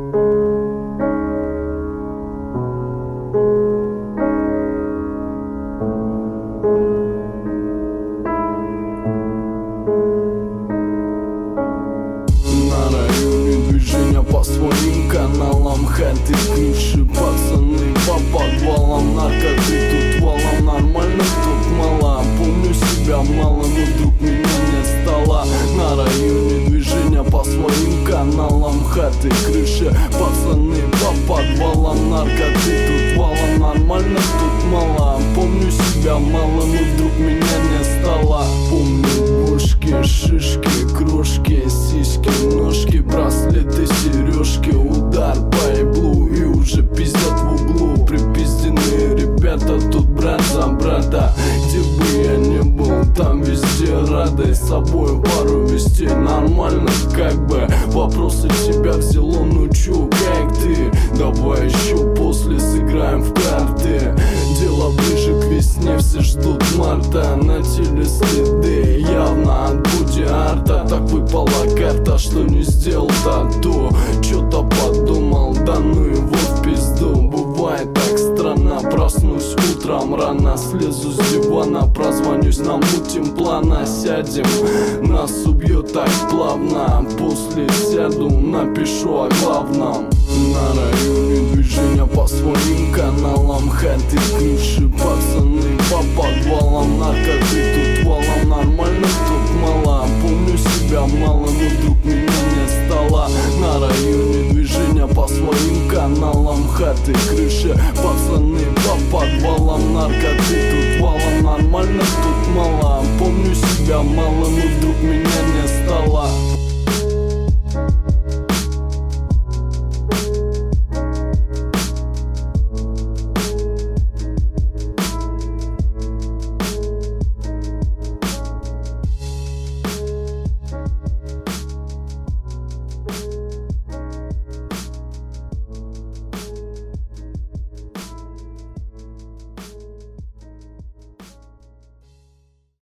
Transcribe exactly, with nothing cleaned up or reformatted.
По своим каналам хаты, крыши, пацаны по подвалам, наркоты тут валом, нормально тут мало. Помню себя мало, но вдруг меня не стало. На районе движения по своим каналам хаты, крыши, пацаны по подвалам, наркоты тут валом, нормально тут мало. Помню себя мало, но вдруг меня не стало. Помню бошки, шишки, крошки, сиськи, ножки, браслеты, сережки, удар по еблу и уже пиздят в углу. Припизденные ребята тут брат за брата. Где бы я ни был, там везде рады. С собой пару вести нормально как бы. Вопросы тебя взяло, ну чё, как ты? Давай еще после сыграем в карты. Дело ближе к весне, все ждут марта. На теле следы, явно от буди-арта. Так выпала карта, что не сделал тату. Чё-то подумал, да ну его в пизду. Бывает так странно, проснусь утром рано, слезу с дивана, прозвонюсь, намутим плана. Сядем, нас убьет так плавно. После сяду, напишу о главном. На районе движения по своим каналам хаты, крыши, пацаны по подвалам, наркоты тут валом, нормально тут мало. Помню себя мало, но вдруг меня не стало. На районе движения по своим каналам хаты, крыши, пацаны по подвалам, наркоты тут валом, нормально тут мало. Помню себя мало, но вдруг меня не стало.